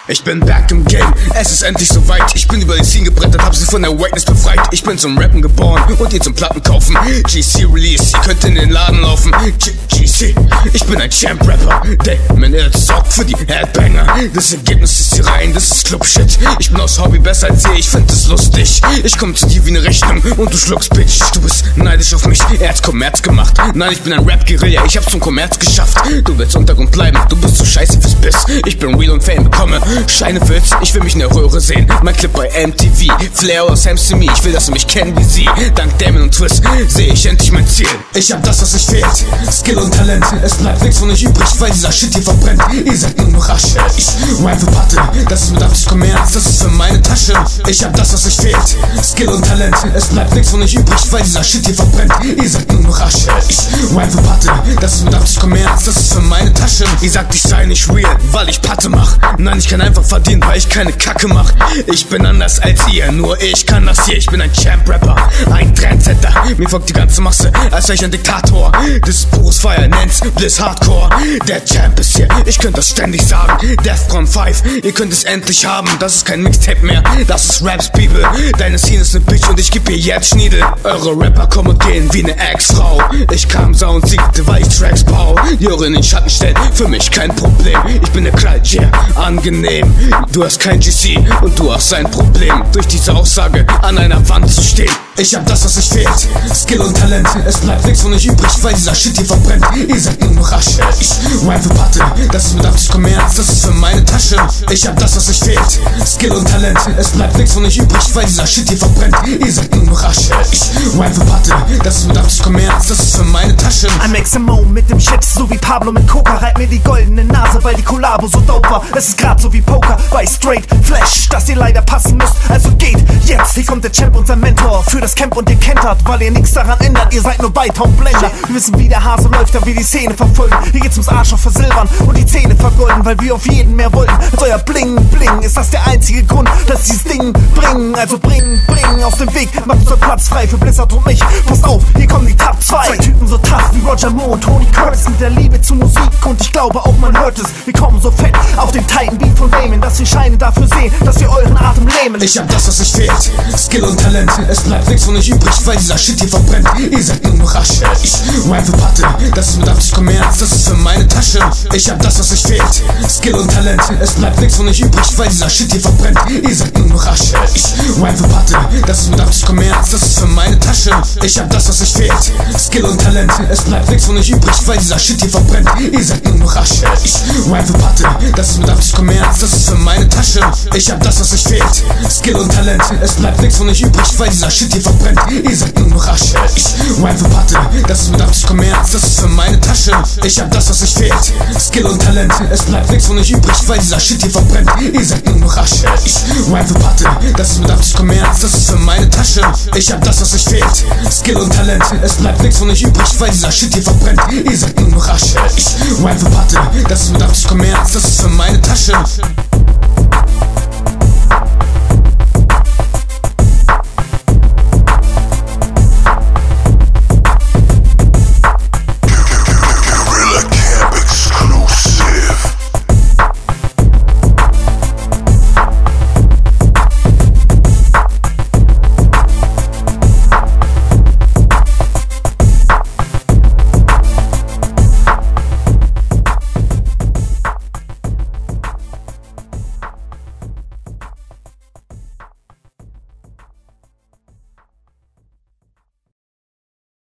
Ich bin back im Game, es ist endlich soweit. Ich bin über die Scene gebrettert, hab sie von der Whiteness befreit. Ich bin zum Rappen geboren und ihr zum Platten kaufen. GC Release, ihr könnt in den Laden laufen. GC, ich bin ein Champ-Rapper, der mein Herz sorgt für die Headbanger. Das Ergebnis ist hier rein, das ist Club-Shit. Ich bin aus Hobby besser als ihr, ich find es lustig. Ich komm zu dir wie ne Rechnung und du schluckst, Bitch. Du bist neidisch auf mich, er hat's Kommerz gemacht. Nein, ich bin ein Rap-Guerilla, ich hab's zum Kommerz geschafft. Du willst Untergrund bleiben, du bist zu scheiße fürs Biss. Ich bin real und Fame, bekomme Scheine für Hits, ich will mich in der Röhre sehen. Mein Clip bei MTV, Flair oder Sam Simi. Ich will, dass sie mich kennen wie sie. Dank Damon und Twist sehe ich endlich mein Ziel. Ich hab das, was euch fehlt, Skill und Talent. Es bleibt nichts von euch übrig, weil dieser Shit hier verbrennt. Ihr seid nur noch Asche. Ich rhyme für Patte, das ist mit Absicht Kommerz, das ist für meine Tasche. Ich hab das, was euch fehlt, Skill und Talent. Es bleibt nichts von euch übrig, weil dieser Shit hier verbrennt. Ihr seid nur noch Asche. Ich rhyme für Patte, das ist mit Absicht Kommerz, das ist für meine Tasche. Ihr sagt, ich sei nicht real, weil ich Patte mach. Nein, ich kann einfach verdienen, weil ich keine Kacke mach. Ich bin anders als ihr, nur ich kann das hier. Ich bin ein Champ-Rapper, ein Trendsetter. Mir folgt die ganze Masse, als wäre ich ein Diktator. Das ist pures Fire, nennt's Bliss Hardcore. Der Champ ist hier, ich könnte das ständig sagen. Defcon 5, ihr könnt es endlich haben. Das ist kein Mixtape mehr, das ist Raps, People. Deine Scene ist ne Bitch und ich geb ihr jetzt Schniedel. Eure Rapper kommen und gehen wie ne Ex-Frau. Ich kam, sah und siegte, weil ich Tracks bau. Die eure in den Schatten stellen, für mich kein Problem. Ich bin der Kleid, yeah, angenehm. Du hast kein GC und du hast ein Problem, durch diese Aussage an einer Wand zu stehen. Ich hab das, was euch fehlt, Skill und Talent. Es bleibt nichts von euch übrig, weil dieser Shit hier verbrennt. Ihr seid nur noch Asche. Ich rhyme für Patte, das ist mit Absicht Kommerz, das ist für meine Tasche. Ich hab das, was euch fehlt, Skill und Talent. Es bleibt nichts von euch übrig, weil dieser Shit hier verbrennt. Ihr seid nur noch Asche. Ich rhyme für Patte, das ist mit Absicht Kommerz, das ist für meine Tasche. I'm XMO mit dem Shit, so wie Pablo mit Coca. Reib mir die goldene Nase, weil die Kollabo so dope war. Es ist grad so wie Poker, bei Straight Flash, dass ihr leider passen müsst, also geht jetzt. Hier kommt der Champ und sein Mentor für das Camp und ihr kennt das, weil ihr nichts daran ändert. Ihr seid nur Beitaublender. Wir wissen, wie der Hase läuft, da wir die Szene verfolgen. Hier geht's ums Arsch auf versilbern und die Zähne vergolden, weil wir auf jeden mehr wollen. Als euer Bling Bling ist das der einzige Grund, dass dieses Ding bringen. Also bring aus dem Weg, macht unser Platz frei für Blizzard und mich. Passt auf, hier kommen die Top 2. Zwei Typen so tough wie Roger Moore und Tony Curtis mit der Liebe zu Musik und ich glaube auch man hört es. Wir kommen so fett auf den Titan Beat von Damon, dass wir Scheine dafür sehen, dass wir euren Atem lähmen. Ich hab das, was euch fehlt, Skill und Talent. Es bleibt nichts von euch übrig, weil dieser Shit hier verbrennt. Ihr seid nur noch Asche. Ich rhyme für Patte, das ist mit Absicht Kommerz, das ist für meine Tasche. Ich hab das, was euch fehlt, Skill und Talent. Es bleibt nichts von euch übrig, weil dieser Shit hier verbrennt. Ihr seid nur noch Asche. Ich rhyme für Patte, das ist mit Absicht Kommerz, das ist für meine Tasche. Ich hab das, was euch fehlt, Skill und Talent. Es bleibt nichts von euch übrig, weil dieser Shit hier verbrennt. Ihr seid nur noch Asche. Ich rhyme für Patte, das ist mit Absicht Kommerz, das ist für meine Tasche. Ich hab das, was euch fehlt, Skill und Talent. Es bleibt nichts von euch übrig, weil dieser Shit hier verbrennt. Ihr seid nur noch Asche. Ich rhyme für Patte, das ist mit Absicht Kommerz, das ist für meine Tasche. Ich hab das, was euch fehlt, Skill und Talent. Es bleibt nichts von euch übrig, weil dieser Shit hier verbrennt. Ihr seid nur noch Asche. Ich rhyme für Patte, das ist mit Absicht Kommerz, das ist für meine Tasche. Ich hab das, was euch fehlt, Skill und Talent. Es bleibt nichts von euch übrig, weil dieser Shit hier verbrennt. Ihr seid nur noch Asche. Ich rhyme für Patte, das ist mit Absicht Kommerz, das ist für meine Tasche.